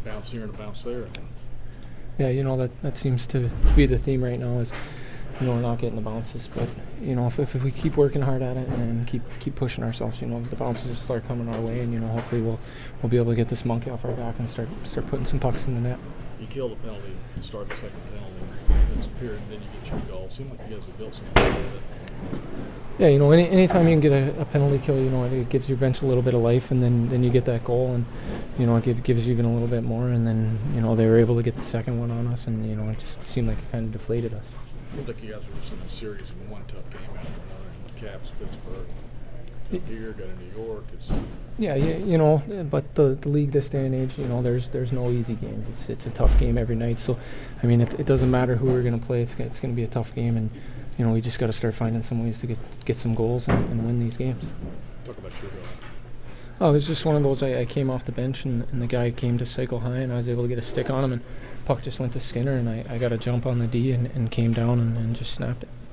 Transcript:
bounce here and a bounce there. Yeah, that seems to be the theme right now is, we're not getting the bounces. But, if we keep working hard at it and keep pushing ourselves, the bounces will start coming our way, and, hopefully we'll be able to get this monkey off our back and start putting some pucks in the net. You kill the penalty, start the second penalty, this period, and then you get your goal. Seems like you guys have built something with it. Yeah, anytime you can get a penalty kill, it gives your bench a little bit of life, and then you get that goal, and, it gives you even a little bit more, and then, they were able to get the second one on us, and, it just seemed like it kind of deflated us. It looked like you guys were just in a series of one tough game after another. Caps, Pittsburgh, here, got to New York. But the league this day and age, there's no easy games. It's a tough game every night. So, it doesn't matter who we're going to play. It's going to be a tough game, and we just got to start finding some ways to get some goals and win these games. Talk about your goal. Oh, it was just one of those. I came off the bench, and the guy came to cycle high, and I was able to get a stick on him, and puck just went to Skinner, and I got a jump on the D and came down and just snapped it.